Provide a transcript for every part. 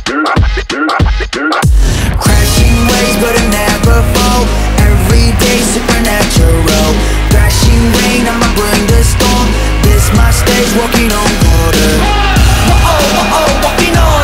Crashing waves but I never fall. Every day supernatural. Crashing rain, I'ma bring the storm. This my stage, walking on water. Whoa, walking on.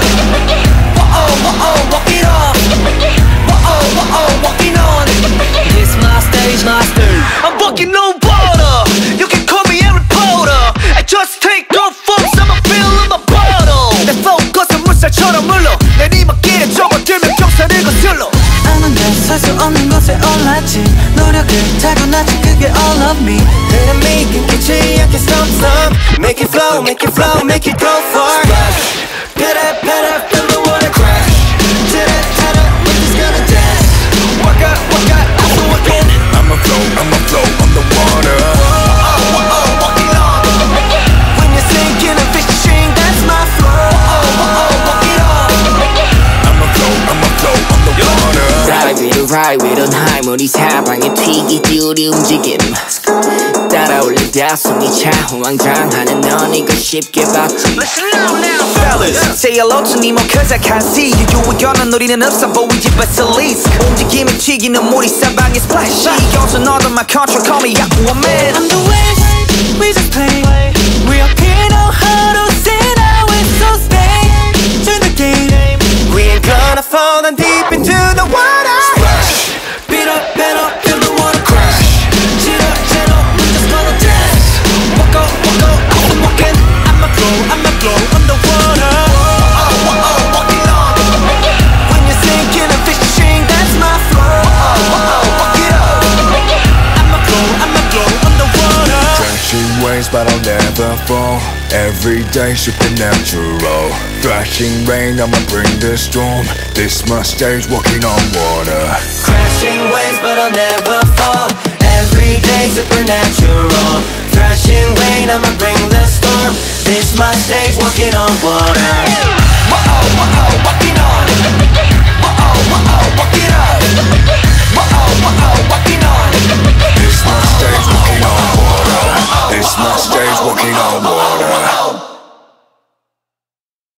Whoa, walking on. Whoa, walking on. This my stage, my stage. I'm walking on water. You can call me Harry Potter. I just take off forms, I'ma fill in my bottle. 내 focus은 물살처럼 흘러 내리막길에 접어들면 경사를 거슬러. 아는 살수 없는 것에 올랐지. 노력을 타고났지 그게 all of me. Enemy 끊기지 않게 stop stop. Make it flow, make it flow, make it go far. Splash, better, better, feel the water crash. Titter, titter, we're just gonna dance. Walk out, also walking. I'ma flow on the water. Walking on. When you're sinking and fishing, that's my flow. Walking on. I'ma flow on the water. Ride with on high 우리 사방에 튀기지 우리 움직임 따라올리다 숨이 차 호황장하는 넌 이거 쉽게 받지. Listen now, fellas. Say hello to me more cause I can't see you. 유의견은 우리는 없어 보이지 but it's least. 움직임이 튀기는 물이 사방에 splash. 이것은 all of my control, call me Aquaman. I'm the waves, we just play. We up here know how to sit out with so stay to the game. We ain't gonna fall down deep into the water. Splash, better, feel the water crash. Chitter, we're just gonna dance. Walk out, I'm walking. I'ma flow on the water. Walking on. When you're sinking and fishing, that's my flow. Walk it up. I'ma flow on the water. Crashing waves but I'll never fall. Every day supernatural. Thrashing rain, I'ma bring the storm. This my stage, walking on water. Crashing waves but I'll never fall. Every day supernatural. Thrashing rain, I'ma bring the storm. This my stage, walking on water.